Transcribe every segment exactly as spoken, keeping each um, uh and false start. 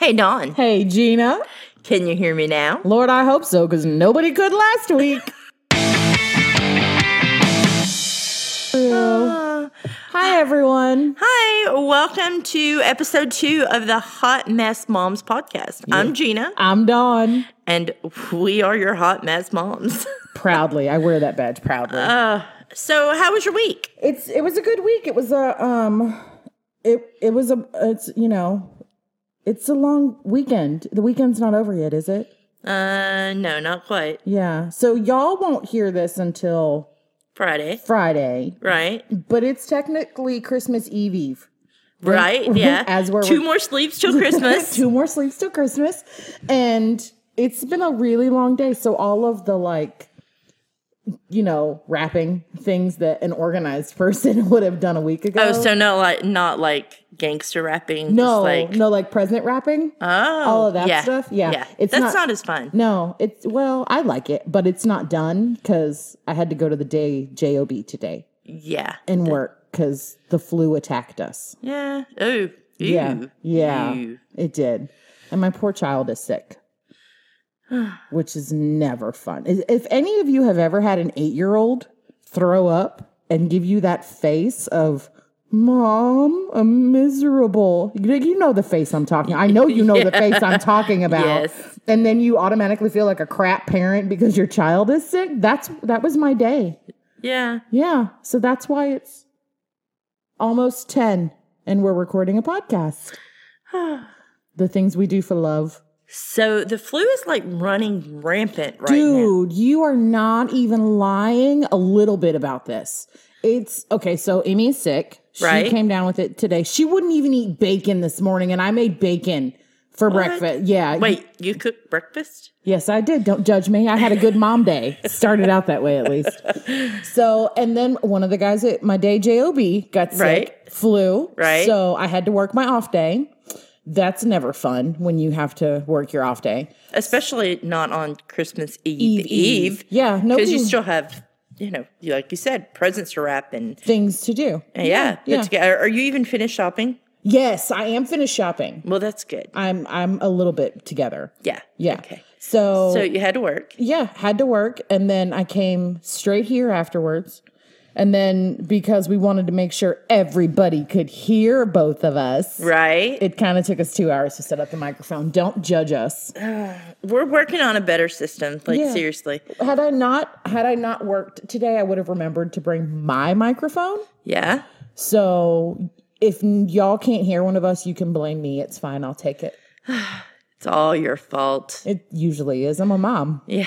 Hey, Dawn. Hey, Gina. Can you hear me now? Lord, I hope so, because nobody could last week. uh, Hi, everyone. Hi. Welcome to episode two of the Hot Mess Moms podcast. Yeah. I'm Gina. I'm Dawn. And we are your Hot Mess Moms. Proudly. I wear that badge proudly. Uh, so how was your week? It's It was a good week. It was a, um, it, it was a, it's, you know, it's a long weekend. The weekend's not over yet, is it? Uh, no, not quite. Yeah. So y'all won't hear this until Friday. Friday. Right. But it's technically Christmas Eve Eve. Right. Yeah. As we're two more sleeps till Christmas. Two more sleeps till Christmas. And it's been a really long day. So all of the like, you know, wrapping things that an organized person would have done a week ago. Oh, so no, like not like gangster rapping. No, just like, no, like present wrapping. Oh, all of that yeah, stuff. Yeah, yeah. It's That's not, not as fun. No, it's well, I like it, but it's not done because I had to go to the day job today. Yeah, and work because the flu attacked us. Yeah. Oh. Yeah. Yeah. Ew. It did, and my poor child is sick. Which is never fun. If any of you have ever had an eight-year-old throw up and give you that face of, Mom, I'm miserable. You know the face I'm talking. I know you know yeah. the face I'm talking about. Yes. And then you automatically feel like a crap parent because your child is sick. That's that was my day. Yeah. Yeah. So that's why it's almost ten and we're recording a podcast. The things we do for love. So the flu is like running rampant right Dude, now. Dude, you are not even lying a little bit about this. It's, okay, so Amy is sick. She right. came down with it today. She wouldn't even eat bacon this morning, and I made bacon for what? breakfast. Yeah. Wait, you cooked breakfast? Yes, I did. Don't judge me. I had a good mom day. Started out that way, at least. So, and then one of the guys at my day job got sick, right. flu. Right. So I had to work my off day. That's never fun when you have to work your off day. Especially not on Christmas Eve Eve. Eve. Eve. Yeah. Because you still have, you know, like you said, presents to wrap and things to do. Yeah. yeah, yeah. Together. Are you even finished shopping? Yes, I am finished shopping. Well, that's good. I'm I'm a little bit together. Yeah. Yeah. Okay. So So you had to work. Yeah, had to work. And then I came straight here afterwards. And then because we wanted to make sure everybody could hear both of us. Right. It kind of took us two hours to set up the microphone. Don't judge us. Uh, we're working on a better system. Like, yeah. seriously. Had I not had I not worked today, I would have remembered to bring my microphone. Yeah. So if y'all can't hear one of us, you can blame me. It's fine. I'll take it. It's all your fault. It usually is. I'm a mom. Yeah.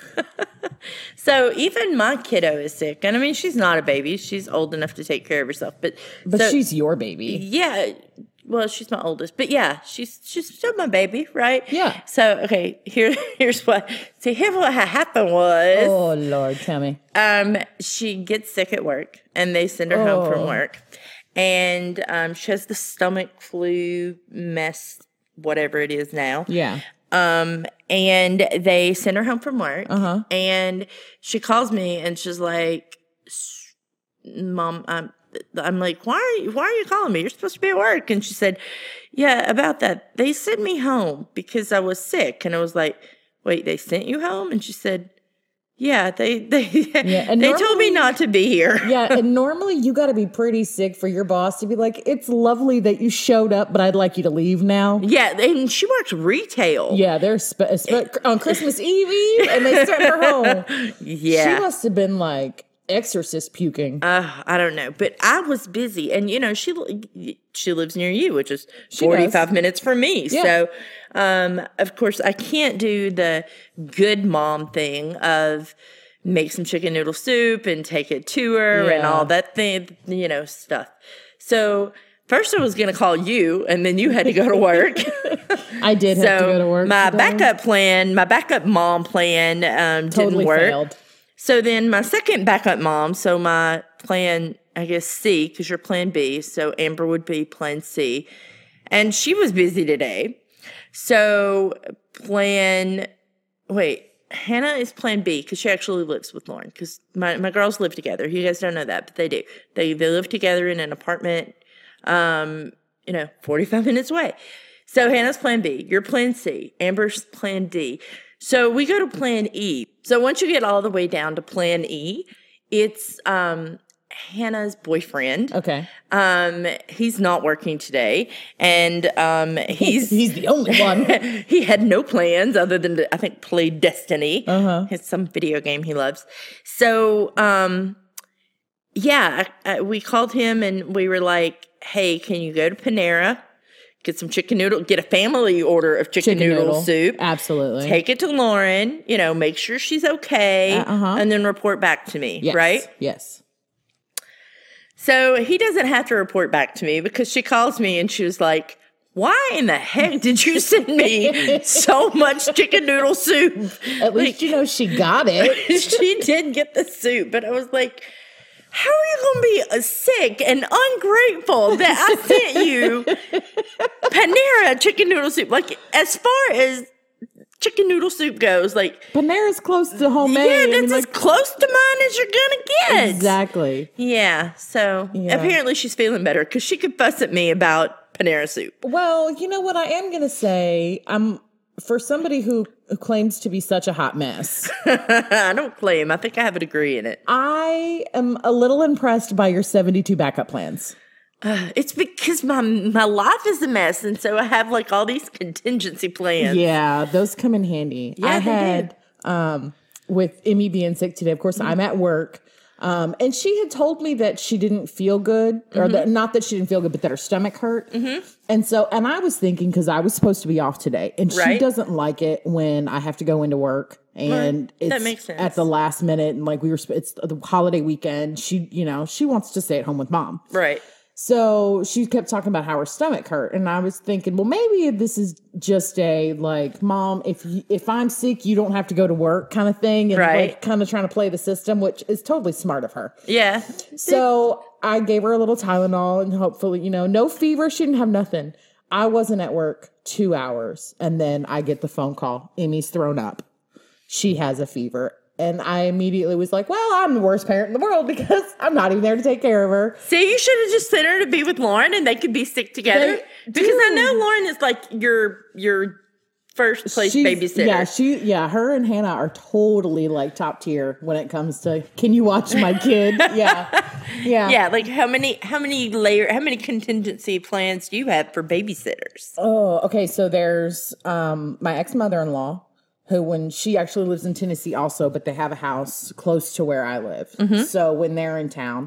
So even my kiddo is sick. And I mean, she's not a baby. She's old enough to take care of herself. But but so, she's your baby. Yeah. Well, she's my oldest. But yeah, she's she's still my baby, right? Yeah. So, okay, here here's what. So here's what happened was. Oh, Lord, tell me. Um, she gets sick at work. And they send her oh. home from work. And um, she has the stomach flu mess, whatever it is now. Yeah. Um, and they send her home from work. Uh-huh. And she calls me and she's like, Mom, I'm, I'm like, why are you, why are you calling me? You're supposed to be at work. And she said, yeah, about that. They sent me home because I was sick. And I was like, wait, they sent you home? And she said, yeah, they they yeah, and they normally, told me not to be here. Yeah, and normally you got to be pretty sick for your boss to be like, it's lovely that you showed up, but I'd like you to leave now. Yeah, and she works retail. Yeah, they're spe- spe- on Christmas Eve Eve, and they sent her home. Yeah. She must have been like exorcist puking. Uh, I don't know, but I was busy, and you know, she she lives near you, which is she forty-five does. minutes from me. Yeah. So, um, of course, I can't do the good mom thing of make some chicken noodle soup and take it to her yeah. and all that thing, you know, stuff. So first I was going to call you, and then you had to go to work. I did so have to go to work my today. backup plan, my backup mom plan um, totally didn't work. Failed. So then my second backup mom, so my plan, I guess C, because you're plan B, so Amber would be plan C. And she was busy today. So plan, wait, Hannah is plan B because she actually lives with Lauren because my, my girls live together. You guys don't know that, but they do. They, they live together in an apartment, um, you know, forty-five minutes away. So Hannah's plan B, you're plan C, Amber's plan D. So we go to plan E. So once you get all the way down to plan E, it's um, Hannah's boyfriend. Okay. Um, he's not working today, and um, he's he's the only one. He had no plans other than to, I think, play Destiny. Uh-huh. It's some video game he loves. So um, yeah, I, I, we called him and we were like, "Hey, can you go to Panera? Get some chicken noodle, get a family order of chicken, Chicken noodle, noodle. soup. Absolutely. Take it to Lauren, you know, make sure she's okay, Uh-huh. and then report back to me, Yes. right?" Yes. So he doesn't have to report back to me because she calls me and she was like, "Why in the heck did you send me so much chicken noodle soup?" At least you know she got it. She did get the soup, but I was like, how are you going to be uh, sick and ungrateful that I sent you Panera chicken noodle soup? Like, as far as chicken noodle soup goes, like, Panera's close to homemade. yeah, I that's mean, as like, close to mine as you're going to get. exactly. Yeah, so Yeah. apparently she's feeling better because she could fuss at me about Panera soup. Well, you know what I am going to say? I'm for somebody who, who claims to be such a hot mess. I don't claim. I think I have a degree in it. I am a little impressed by your seventy-two backup plans. Uh, it's because my my life is a mess, and so I have like all these contingency plans. Yeah, those come in handy. Yeah, I they had um with Emmy being sick today. Of course, Mm-hmm. I'm at work. Um, and she had told me that she didn't feel good, or Mm-hmm. that not that she didn't feel good, but that her stomach hurt. Mm-hmm. And so, and I was thinking, because I was supposed to be off today, and she Right. doesn't like it when I have to go into work, and Right. That it's makes sense. at the last minute, and like we were, sp- it's the holiday weekend. She, you know, she wants to stay at home with mom. Right. So she kept talking about how her stomach hurt, and I was thinking, well, maybe this is just a like, mom, if you, if I'm sick, you don't have to go to work kind of thing, and Right. like kind of trying to play the system, which is totally smart of her. Yeah. So I gave her a little Tylenol, and hopefully, you know, no fever. She didn't have nothing. I wasn't at work two hours, and then I get the phone call. Emmy's thrown up. She has a fever. And I immediately was like, well, I'm the worst parent in the world because I'm not even there to take care of her. See, you should have just sent her to be with Lauren, and they could be sick together. They Because I do. know Lauren is like your your first place She's- babysitter. Yeah, she yeah, her and Hannah are totally like top tier when it comes to can you watch my kid? Yeah. Yeah. Yeah, like how many how many layer how many contingency plans do you have for babysitters? Oh, okay. So there's um my ex-mother-in-law who when she actually lives in Tennessee also, but they have a house close to where I live. Mm-hmm. So when they're in town,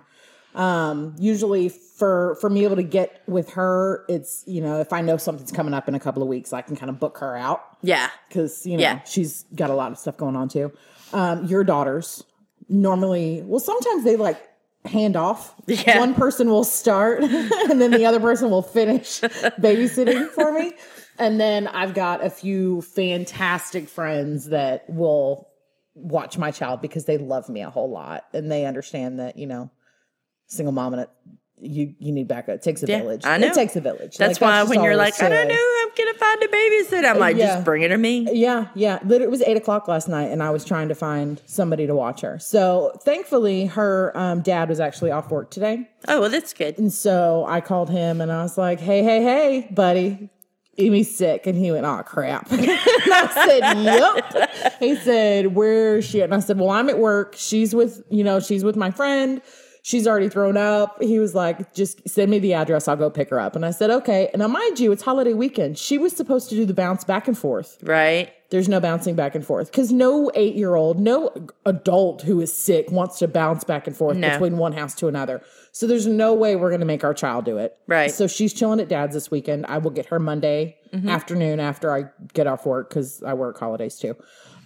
um, usually for for me able to get with her, it's, you know, if I know something's coming up in a couple of weeks, I can kind of book her out. Yeah. Because, you know, Yeah. she's got a lot of stuff going on too. Um, your daughters normally, well, sometimes they like hand off. Yeah. One person will start and then the other person will finish babysitting for me. And then I've got a few fantastic friends that will watch my child because they love me a whole lot. And they understand that, you know, single mom and it, you, you need backup. It takes a Yeah, village. I know. It takes a village. That's Like, why just when all you're there like, is I to don't it. know, I'm gonna find a babysitter. I'm like, Yeah. just bring it to me. Yeah, yeah. Lit- It was eight o'clock last night, and I was trying to find somebody to watch her. So thankfully, her um, dad was actually off work today, Oh, well, that's good. and so I called him, and I was like, "Hey, hey, hey, buddy, Emmy's sick," and he went, "Oh crap!" and I said, "Yep." He said, "Where's she?" And I said, "Well, I'm at work. She's with, you know, she's with my friend." She's already thrown up. He was like, just send me the address. I'll go pick her up. And I said, okay. And now, mind you, it's holiday weekend. She was supposed to do the bounce back and forth. Right. There's no bouncing back and forth because no eight-year-old, no adult who is sick wants to bounce back and forth No. between one house to another. So there's no way we're going to make our child do it. Right. So she's chilling at dad's this weekend. I will get her Monday afternoon after I get off work because I work holidays too.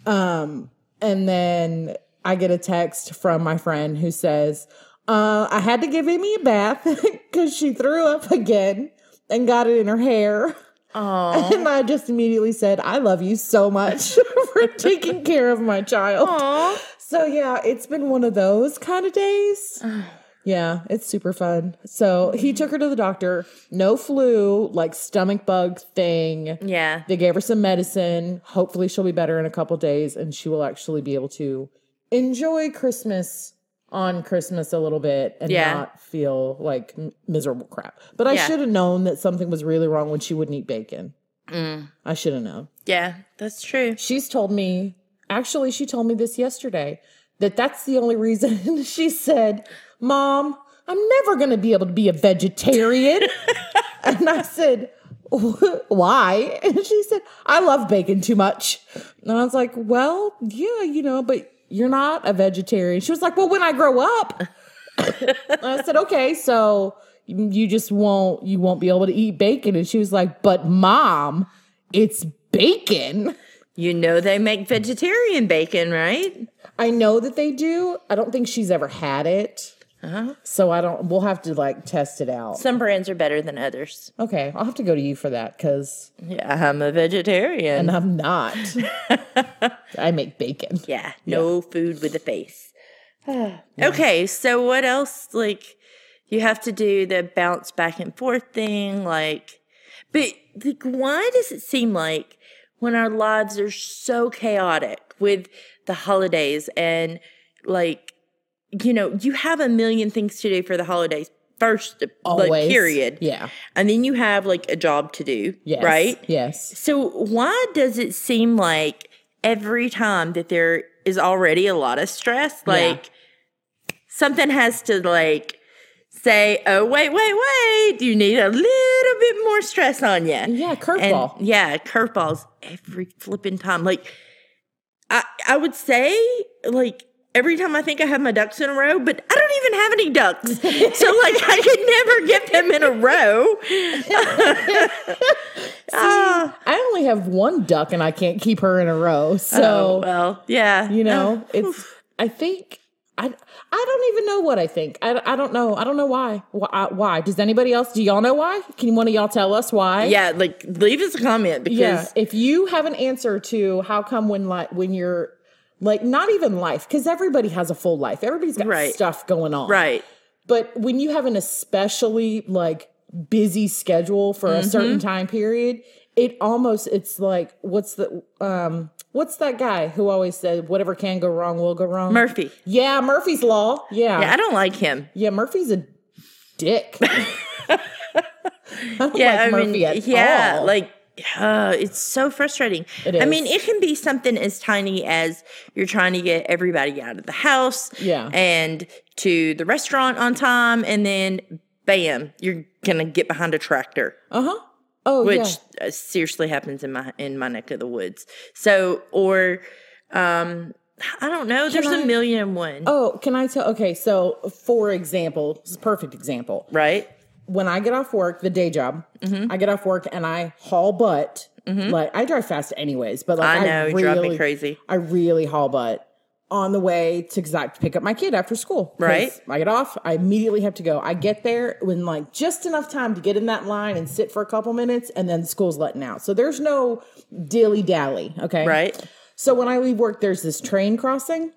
Um, and then I get a text from my friend who says, uh, I had to give Amy a bath because she threw up again and got it in her hair. Oh. And I just immediately said, I love you so much for taking care of my child. Aw. So yeah, it's been one of those kind of days. Yeah, it's super fun. So he took her to the doctor. No flu, like stomach bug thing. Yeah. They gave her some medicine. Hopefully she'll be better in a couple days and she will actually be able to enjoy Christmas on Christmas a little bit and Yeah. not feel like m- miserable crap. But I Yeah. should have known that something was really wrong when she wouldn't eat bacon. Mm. I should have known. Yeah, that's true. She's told me, actually, she told me this yesterday, that that's the only reason. She said, Mom, I'm never going to be able to be a vegetarian. And I said, why? And she said, I love bacon too much. And I was like, well, yeah, you know, but you're not a vegetarian. She was like, well, when I grow up. I said, okay, so you just won't, you won't be able to eat bacon. And she was like, but Mom, it's bacon. You know they make vegetarian bacon, right? I know that they do. I don't think she's ever had it. Uh-huh. So I don't, we'll have to like test it out. Some brands are better than others. Okay. I'll have to go to you for that because. Yeah, I'm a vegetarian. And I'm not. I make bacon. Yeah. No yeah. food with a face. yeah. Okay. So what else? Like you have to do the bounce back and forth thing. Like, but like, why does it seem like when our lives are so chaotic with the holidays and like, you know, you have a million things to do for the holidays first, Always. like, period. Yeah. And then you have, like, a job to do, yes. right? Yes. So why does it seem like every time that there is already a lot of stress, like, yeah. something has to, like, say, oh, wait, wait, wait, you need a little bit more stress on you. Yeah, curveball. Yeah, curveballs every flipping time. Like, I, I would say, like, every time I think I have my ducks in a row, but I don't even have any ducks. So, like, I could never get them in a row. See, uh, I only have one duck and I can't keep her in a row. So, oh, well, yeah. You know, uh, it's, oof. I think, I, I don't even know what I think. I, I don't know. I don't know why. why. Why? Does anybody else, do y'all know why? Can one of y'all tell us why? Yeah, like, leave us a comment because. Yeah, if you have an answer to how come when, like, when you're, like, not even life, because everybody has a full life. Everybody's got right. stuff going on. Right. But when you have an especially, like, busy schedule for mm-hmm. a certain time period, it almost, it's like, what's the, um, what's that guy who always said, whatever can go wrong will go wrong? Murphy. Yeah, Murphy's Law. Yeah. Yeah, I don't like him. Yeah, Murphy's a dick. I don't yeah, like I Murphy mean, at yeah, all. like, Uh, it's so frustrating. It is. I mean, it can be something as tiny as you're trying to get everybody out of the house yeah. and to the restaurant on time, and then bam, you're gonna get behind a tractor. Uh-huh. Oh, which yeah. uh, seriously happens in my in my neck of the woods. So, or um, I don't know. There's I, a million and one. Oh, can I tell? Okay, so for example, this is a perfect example, right? When I get off work, the day job, mm-hmm. I get off work and I haul butt. Mm-hmm. Like, I drive fast anyways, but like I know, I you really, drive me crazy. I really haul butt on the way to because I have to pick up my kid after school. Right. I get off, I immediately have to go. I get there when like just enough time to get in that line and sit for a couple minutes, and then school's letting out. So there's no dilly dally. Okay. Right. So when I leave work, there's this train crossing.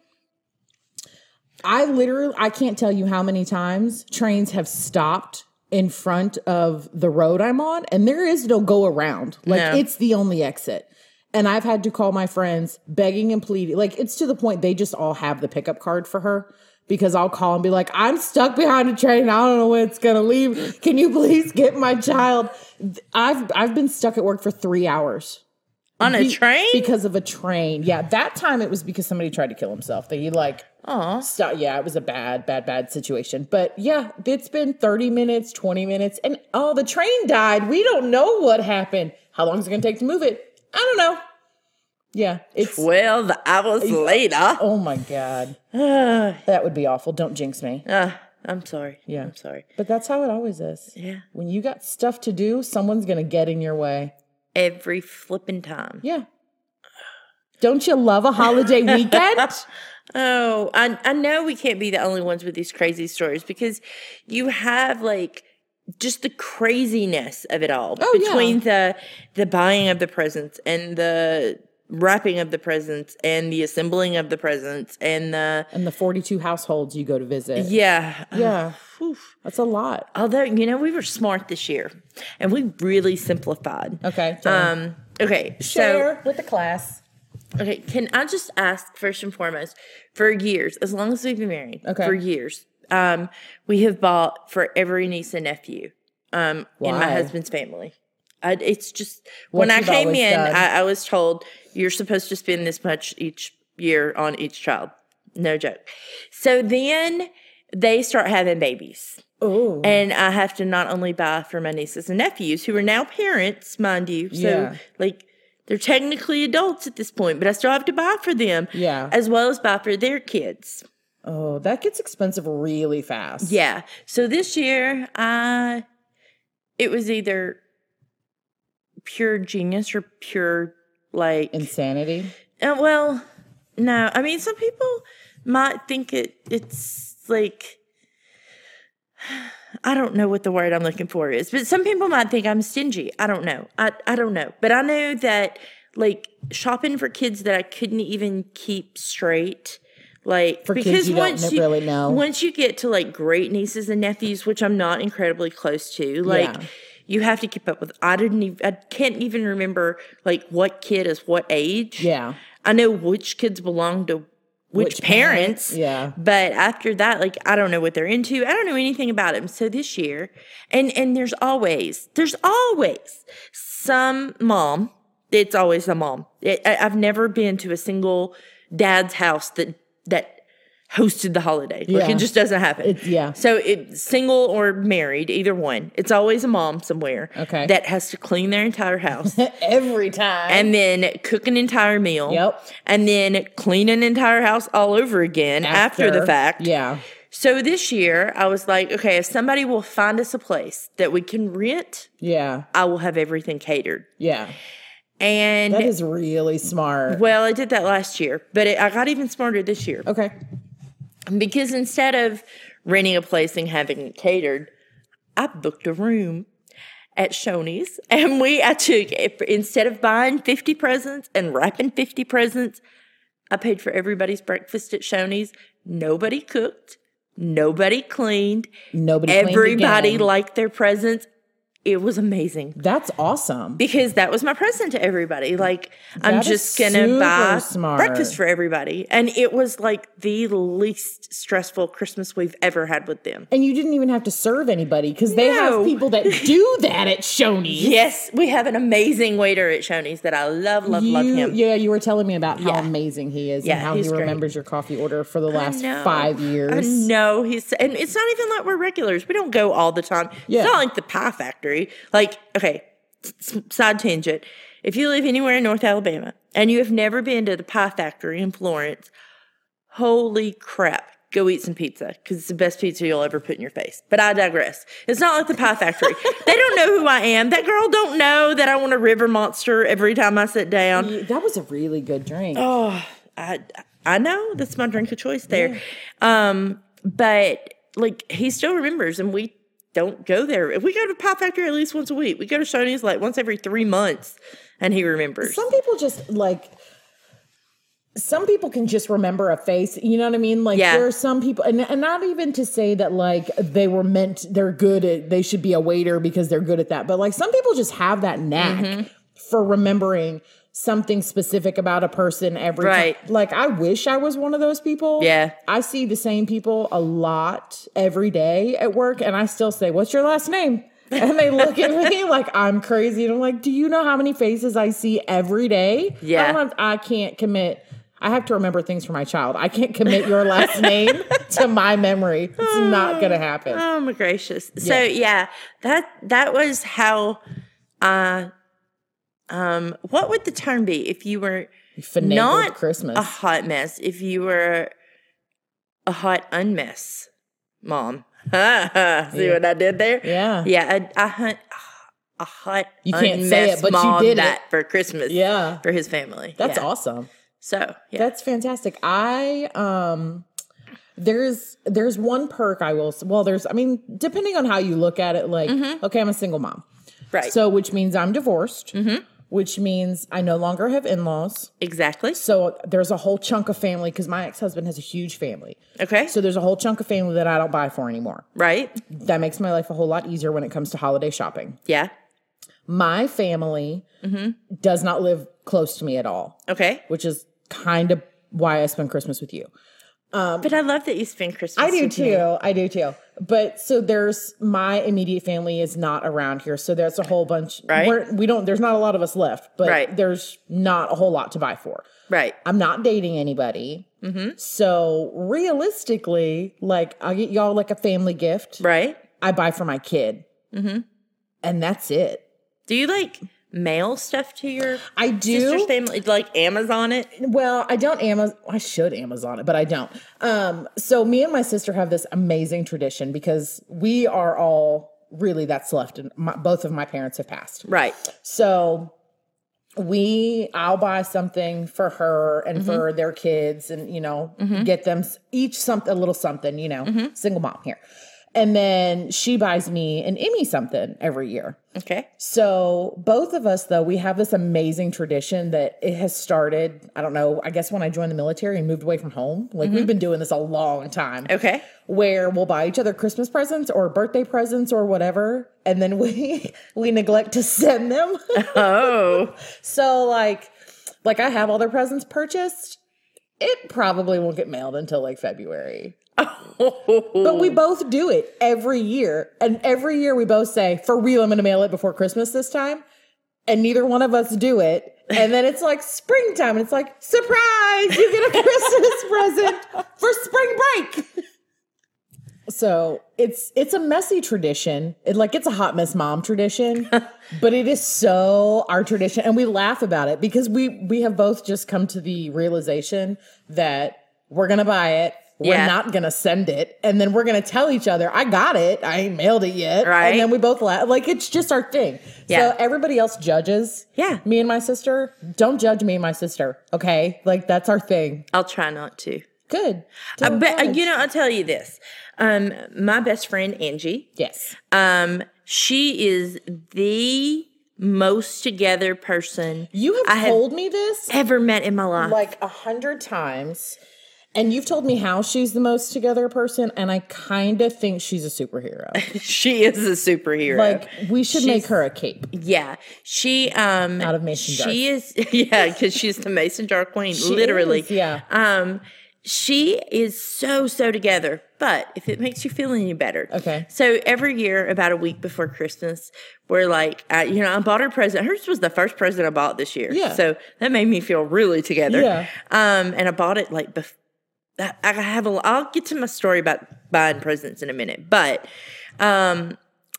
I literally, I can't tell you how many times trains have stopped in front of the road I'm on, and there is no go around. Like, no. It's the only exit. And I've had to call my friends begging and pleading. Like, it's to the point they just all have the pickup card for her, because I'll call and be like, I'm stuck behind a train. I don't know when it's going to leave. Can you please get my child? I've I've been stuck at work for three hours. On a Be- train? Because of a train. Yeah, that time it was because somebody tried to kill himself. They like... Oh, yeah, it was a bad, bad, bad situation. But yeah, it's been thirty minutes, twenty minutes, and oh, the train died. We don't know what happened. How long is it going to take to move it? I don't know. Yeah, it's twelve hours later. Oh my God, that would be awful. Don't jinx me. Uh, I'm sorry. Yeah, I'm sorry. But that's how it always is. Yeah, when you got stuff to do, someone's going to get in your way every flipping time. Yeah. Don't you love a holiday weekend? Oh, I I know we can't be the only ones with these crazy stories, because you have like just the craziness of it all oh, between yeah. the the buying of the presents and the wrapping of the presents and the assembling of the presents and the and the forty-two households you go to visit. Yeah. Yeah. Uh, That's a lot. Although, you know, we were smart this year and we really simplified. Okay. Um okay, Share so with the class. Okay, can I just ask first and foremost, for years, as long as we've been married, okay. for years, um, we have bought for every niece and nephew um, in my husband's family I, it's just What when I you've came always in, done. I, I was told you're supposed to spend this much each year on each child. No joke. So then they start having babies. Oh. And I have to not only buy for my nieces and nephews, who are now parents, mind you. So, Yeah. like, they're technically adults at this point, but I still have to buy for them. Yeah. As well as buy for their kids. Oh, that gets expensive really fast. Yeah. So this year, I, it was either pure genius or pure, like... Insanity? Uh, well, no. I mean, some people might think it. it's, like... I don't know what the word I'm looking for is, but some people might think I'm stingy. I don't know. I, I don't know. But I know that, like, shopping for kids that I couldn't even keep straight, like, For because kids you once don't you, really know. once you get to, like, great nieces and nephews, which I'm not incredibly close to, like, Yeah. you have to keep up with. I didn't even, I can't even remember, like, what kid is what age. Yeah. I know which kids belong to which, Which parents, parents, yeah. But after that, like, I don't know what they're into. I don't know anything about them. So this year, and and there's always, there's always some mom. It's always a mom. It, I, I've never been to a single dad's house that that hosted the holiday. Like, Yeah. it just doesn't happen. It's- yeah. So it's single or married, either one. It's always a mom somewhere. Okay. That has to clean their entire house. Every time. And then cook an entire meal. Yep. And then clean an entire house all over again after, the fact. Yeah. So this year, I was like, okay, if somebody will find us a place that we can rent, Yeah. I will have everything catered. Yeah. And, That is really smart. well, I did that last year, but it, I got even smarter this year. Okay. Because instead of renting a place and having it catered, I booked a room at Shoney's, and we, I took, instead of buying fifty presents and wrapping fifty presents, I paid for everybody's breakfast at Shoney's. Nobody cooked. Nobody cleaned. Nobody cleaned Everybody again. liked their presents. It was amazing. That's awesome. Because that was my present to everybody. Like, I'm That is just going to super buy smart. breakfast for everybody. And it was like the least stressful Christmas we've ever had with them. And you didn't even have to serve anybody because they No. have people that do that at Shoney's. Yes, we have an amazing waiter at Shoney's that I love, love, love You- him. Yeah, you were telling me about how Yeah. amazing he is Yeah, and how he's he great. remembers your coffee order for the last know. five years. I know he's, and it's not even like we're regulars. We don't go all the time. Yeah. It's not like the Pie Factory. Like, okay, s- side tangent. If you live anywhere in North Alabama and you have never been to the Pie Factory in Florence, holy crap. Go eat some pizza because it's the best pizza you'll ever put in your face. But I digress. It's not like the Pie Factory. They don't know who I am. That girl don't know that I want a River Monster every time I sit down. Yeah, that was a really good drink. Oh, I I know that's my drink of choice there. Um, but like he still remembers, and we don't go there. If we go to Pie Factory at least once a week, we go to Shoney's like once every three months, and he remembers. Some people just like. Some people can just remember a face, you know what I mean? Like Yeah. there are some people, and, and not even to say that like they were meant, they're good at, they should be a waiter because they're good at that. But like some people just have that knack Mm-hmm. for remembering something specific about a person every Right. time. Like I wish I was one of those people. Yeah. I see the same people a lot every day at work and I still say, what's your last name? And they look at me like I'm crazy. And I'm like, do you know how many faces I see every day? Yeah. I, don't have, I can't commit. I have to remember things for my child. I can't commit your last name to my memory. It's not going to happen. Oh my gracious! So Yeah. yeah, that that was how. Uh, um, what would the term be if you were Finagled not Christmas. a hot mess? If you were a hot unmess mom? See Yeah. what I did there? Yeah. Yeah, a, a, hunt, a hot You can't unmess say it, but you mom did that it. for Christmas. Yeah. For his family. That's Yeah. awesome. So yeah. That's fantastic. I um there's there's one perk I will s- well there's I mean depending on how you look at it like okay I'm a single mom. right. So which means I'm divorced. Which means I no longer have in-laws. exactly. So there's a whole chunk of family because my ex-husband has a huge family. Okay. So there's a whole chunk of family that I don't buy for anymore. right. That makes my life a whole lot easier when it comes to holiday shopping. Yeah. My family does not live close to me at all, Okay. which is kind of why I spend Christmas with you. But I love that you spend Christmas. I do with too. me. I do too. But so there's my immediate family is not around here. So there's a whole bunch. Right. We're, we don't, there's not a lot of us left, but Right. there's not a whole lot to buy for. Right. I'm not dating anybody. Mm-hmm. So realistically, like I'll get y'all like a family gift. Right. I buy for my kid. Mm-hmm. And that's it. Do you like mail stuff to your I do. sister's family? Like Amazon it? Well, I don't Amazon. I should Amazon it, but I don't. Um, so me and my sister have this amazing tradition because we are all really that's left, and my, both of my parents have passed. Right. So we, I'll buy something for her and mm-hmm. for their kids, and you know, mm-hmm. get them each something, a little something. You know, mm-hmm. single mom here. And then she buys me and Emmy something every year. Okay. So both of us, though, we have this amazing tradition that it has started, I don't know, I guess when I joined the military and moved away from home. Like, mm-hmm. we've been doing this a long time. Okay. Where we'll buy each other Christmas presents or birthday presents or whatever. And then we we neglect to send them. Oh. So, like, like I have all their presents purchased. It probably won't get mailed until, like, February. But we both do it every year. And every year we both say, for real, I'm going to mail it before Christmas this time. And neither one of us do it. And then it's like springtime. And it's like, surprise, you get a Christmas present for spring break. So it's it's a messy tradition. It, like it's a hot mess mom tradition. But it is so our tradition. And we laugh about it because we, we have both just come to the realization that we're going to buy it. We're yeah. not going to send it. And then we're going to tell each other, I got it. I ain't mailed it yet. Right. And then we both laugh. Like, it's just our thing. Yeah. So everybody else judges yeah. me and my sister. Don't judge me and my sister. Okay? Like, that's our thing. I'll try not to. Good. Uh, but, uh, you know, I'll tell you this. Um, my best friend, Angie. Yes. Um, she is the most together person you have I told have me this ever met in my life. Like a hundred times. And you've told me how she's the most together person, and I kind of think she's a superhero. She is a superhero. Like, we should she's, make her a cape. Yeah. She, um... out of mason jar. She is, yeah, because she's the mason jar queen, she literally. Is, yeah. Um, she is so, so together. But if it makes you feel any better. Okay. So every year, about a week before Christmas, we're like, uh, you know, I bought her present. Hers was the first present I bought this year. Yeah. So that made me feel really together. Yeah. Um, and I bought it like before. I have a, I'll get to my story about buying presents in a minute, but um,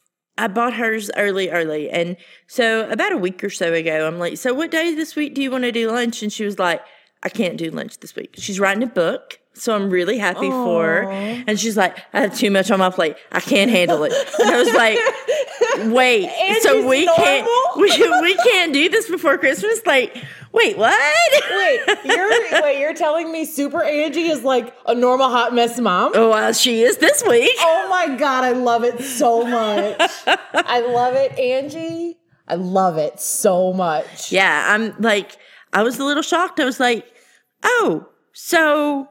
I bought hers early, early. And so about a week or so ago, I'm like, so what day this week do you want to do lunch? And she was like, I can't do lunch this week. She's writing a book. So I'm really happy Aww. for her. And she's like, I have too much on my plate. I can't handle it. And I was like, wait, Angie's so we normal? can't, we, we can't do this before Christmas? Like, wait, what? Wait, you're wait, you're telling me Super Angie is like a normal hot mess mom? Oh, well, she is this week. Oh my God, I love it so much. I love it, Angie. I love it so much. Yeah, I'm like, I was a little shocked. I was like, oh, so,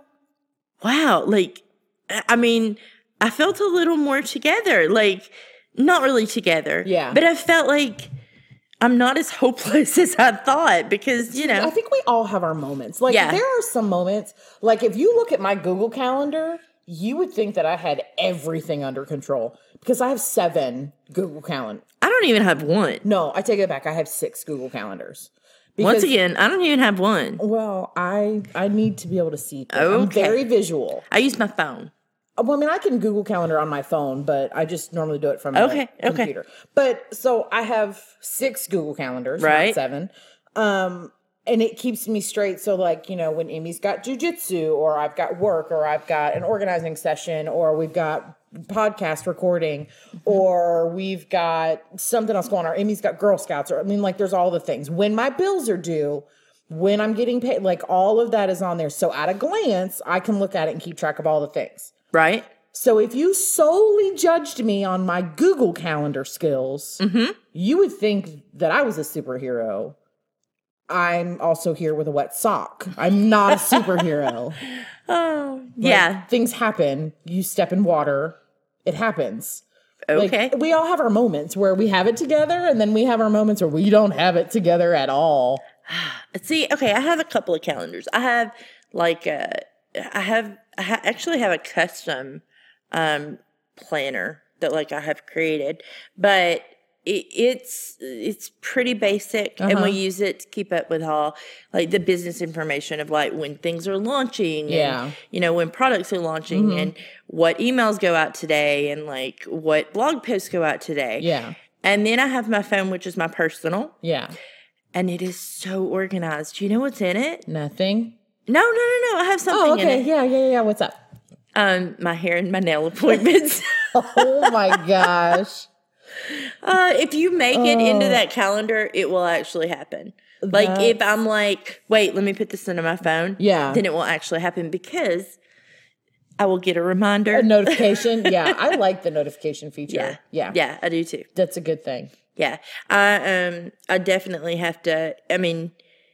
wow. Like, I mean, I felt a little more together. Like, not really together. Yeah. But I felt like I'm not as hopeless as I thought because, you know. I think we all have our moments. Like, yeah. there are some moments, like if you look at my Google Calendar, you would think that I had everything under control because I have seven Google Calendars. I don't even have one. No, I take it back. I have six Google Calendars. Because, Once again, I don't even have one. Well, I I need to be able to see things. Okay. I'm very visual. I use my phone. Well, I mean, I can Google Calendar on my phone, but I just normally do it from okay, the computer. Okay. But so I have six Google Calendars, right? Not seven. Um, and it keeps me straight. So, like, you know, when Amy's got jujitsu, or I've got work, or I've got an organizing session, or we've got podcast recording, mm-hmm. or we've got something else going on, or Amy's got Girl Scouts, or I mean, like, there's all the things. When my bills are due, when I'm getting paid, like, all of that is on there. So at a glance, I can look at it and keep track of all the things. Right. So if you solely judged me on my Google Calendar skills, mm-hmm. you would think that I was a superhero. I'm also here with a wet sock. I'm not a superhero. Oh, Like, yeah. things happen. You step in water. It happens. Okay. Like, we all have our moments where we have it together, and then we have our moments where we don't have it together at all. See, okay, I have a couple of calendars. I have like a, I have, I ha- actually have a custom um, planner that like I have created, but it, it's it's pretty basic, uh-huh. and we use it to keep up with all like the business information of like when things are launching, yeah, and, you know, when products are launching, mm-hmm. and what emails go out today, and like what blog posts go out today, yeah. And then I have my phone, which is my personal, yeah, and it is so organized. Do you know what's in it? Nothing. No, no, no, no. I have something oh, okay. in it. Yeah, yeah, yeah. What's up? Um, my hair and my nail appointments. Oh my gosh. Uh, if you make it oh. into that calendar, it will actually happen. Like That's... if I'm like, wait, let me put this into my phone. Yeah. Then it will actually happen because I will get a reminder. A notification. Yeah. I like the notification feature. Yeah. Yeah. Yeah, I do too. That's a good thing. Yeah. I um I definitely have to, I mean,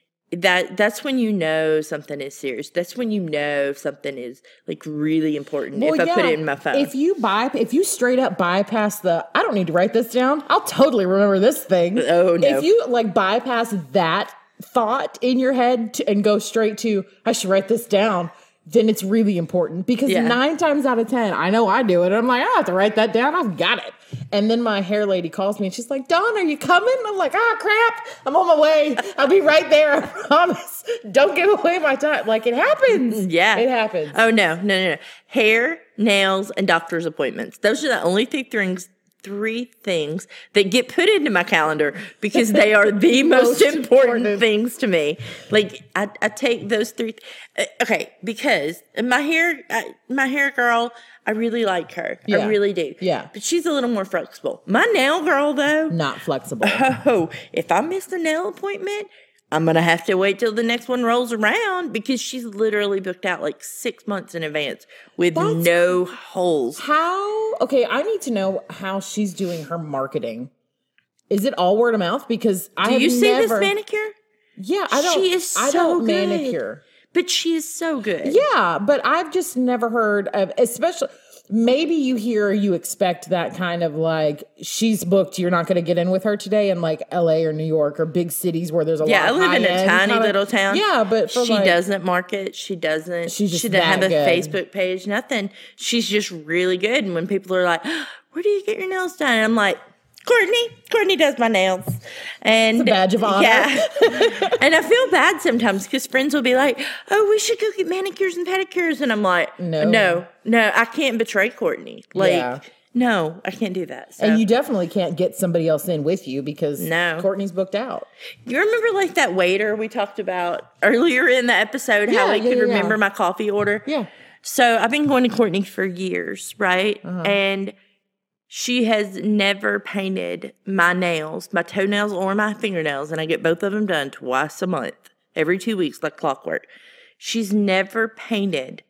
that that's when you know something is serious. That's when you know something is like really important. Well, if yeah. I put it in my phone. If you buy, if you straight up bypass the, I don't need to write this down. I'll totally remember this thing. Oh no! If you like bypass that thought in your head to, and go straight to, I should write this down, then it's really important because yeah. nine times out of ten, I know I do it. I'm like, I have to write that down. I've got it. And then my hair lady calls me and she's like, Dawn, are you coming? I'm like, ah, crap. I'm on my way. I'll be right there. I promise. Don't give away my time. Like it happens. Yeah. It happens. Oh, no, no, no, no. Hair, nails, and doctor's appointments. Those are the only three things. Three things that get put into my calendar because they are the most, most important, important things to me. Like I, I take those three. Th- okay, because my hair, I, my hair girl, I really like her. Yeah. I really do. Yeah, but she's a little more flexible. My nail girl, though, not flexible. Oh, if I miss a nail appointment, I'm going to have to wait till the next one rolls around because she's literally booked out like six months in advance with That's no holes. How? Okay, I need to know how she's doing her marketing. Is it all word of mouth? Because I Do have you see never, this manicure? Yeah, I don't. She is so I don't good. manicure. But she is so good. Yeah, but I've just never heard of, especially... Maybe you hear, you expect that kind of like, she's booked, you're not going to get in with her today in like L A or New York or big cities where there's a yeah, lot of Yeah, I live in a tiny kinda, little town. Yeah, but she like, doesn't market. She doesn't. She's just she doesn't have a good. Facebook page, nothing. She's just really good. And when people are like, oh, where do you get your nails done? And I'm like, Courtney. Courtney does my nails. And it's a badge of honor. Yeah. And I feel bad sometimes because friends will be like, oh, we should go get manicures and pedicures. And I'm like, no, no, no, I can't betray Courtney. Like, yeah. no, I can't do that. So. And you definitely can't get somebody else in with you because no. Courtney's booked out. You remember like that waiter we talked about earlier in the episode, how yeah, he yeah, could yeah, remember yeah. my coffee order? Yeah. So I've been going to Courtney for years, right? Uh-huh. And she has never painted my nails, my toenails or my fingernails, and I get both of them done twice a month, every two weeks, like clockwork. She's never painted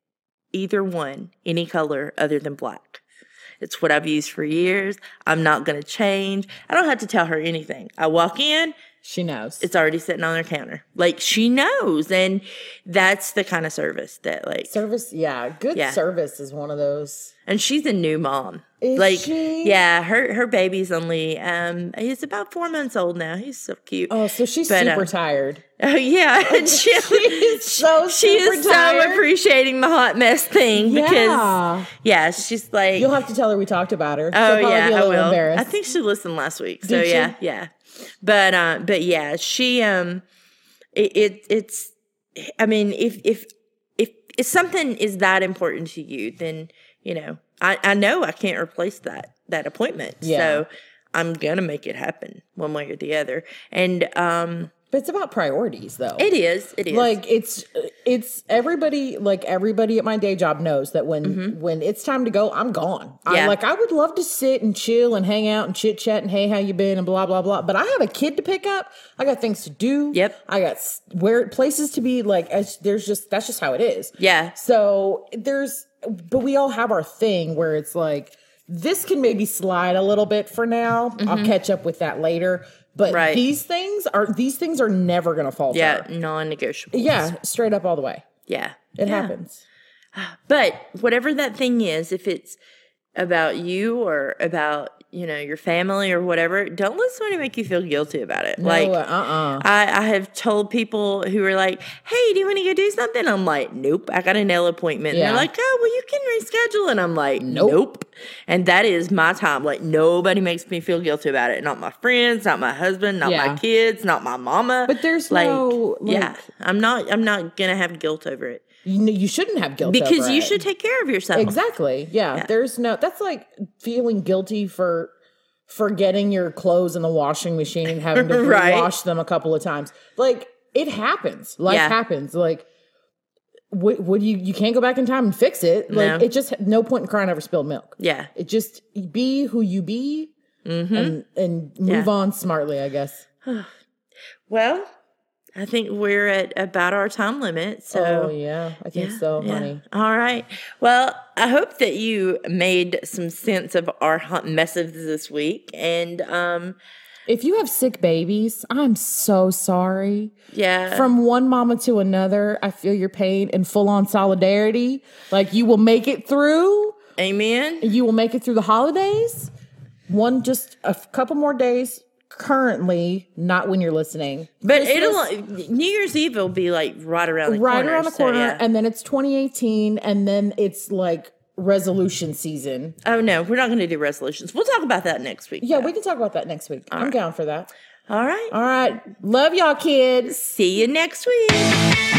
either one any color other than black. It's what I've used for years. I'm not going to change. I don't have to tell her anything. I walk in. She knows. It's already sitting on their counter. Like, she knows. And that's the kind of service that, like... Service, yeah. Good yeah. service is one of those. And she's a new mom. Is like, she? Yeah, her her baby's only, um, he's about four months old now. He's so cute. Oh, so she's but, super uh, tired. Oh, yeah. And she, she's so she is tired. so appreciating the hot mess thing. Yeah. Because, yeah, she's like... You'll have to tell her we talked about her. Oh, She'll yeah, be a I little will. Embarrassed. I think she listened last week. So, Did yeah, she? yeah. But, uh, but yeah, she, um, it, it, it's, I mean, if, if, if, if something is that important to you, then, you know, I, I know I can't replace that, that appointment. Yeah. So I'm going to make it happen one way or the other. And, um, but it's about priorities, though. It is. It is. Like, it's it's everybody, like, everybody at my day job knows that when mm-hmm. when it's time to go, I'm gone. Yeah. I, like, I would love to sit and chill and hang out and chit-chat and, hey, how you been, and blah, blah, blah. But I have a kid to pick up. I got things to do. Yep. I got where places to be. Like, as, there's just, that's just how it is. Yeah. So, there's, but we all have our thing where it's like, this can maybe slide a little bit for now. Mm-hmm. I'll catch up with that later. But right. these things are these things are never going to falter. Yeah, non-negotiable. Yeah, straight up all the way. Yeah. It yeah. happens. But whatever that thing is, if it's about you or about, you know, your family or whatever, don't let somebody make you feel guilty about it. No, like, uh-uh. I, I have told people who are like, hey, do you want to go do something? I'm like, nope, I got a nail appointment. Yeah. And they're like, oh, well, you can reschedule. And I'm like, Nope. nope. And that is my time. Like, nobody makes me feel guilty about it. Not my friends, not my husband, not Yeah. my kids, not my mama. But there's like, no, like- yeah, I'm not, I'm not going to have guilt over it. You know, you shouldn't have guilt Because over you it. should take care of yourself. Exactly. Yeah, Yeah. There's no, that's like feeling guilty for forgetting your clothes in the washing machine and having to Right. wash them a couple of times. Like, it happens. Life Yeah. happens. Like, what, what do you, you can't go back in time and fix it. Like, No. it just, no point in crying over spilled milk. Yeah. It just, be who you be Mm-hmm. and, and move Yeah. on smartly, I guess. Well, I think we're at about our time limit. So oh, yeah. I think so, yeah. honey. All right. Well, I hope that you made some sense of our hot messages this week. And um, If you have sick babies, I'm so sorry. yeah, From one mama to another, I feel your pain and full on solidarity. Like, you will make it through. amen. You will make it through the holidays. One, just a f- couple more days. Currently, not when you're listening. But Christmas, it'll New Year's Eve will be like right around the right corner. around the so, corner, yeah. and then it's twenty eighteen, and then it's like resolution season. Oh no, we're not going to do resolutions. We'll talk about that next week. Yeah, though. we can talk about that next week. I'm down for that. All right. All right, love y'all, kids. See you next week.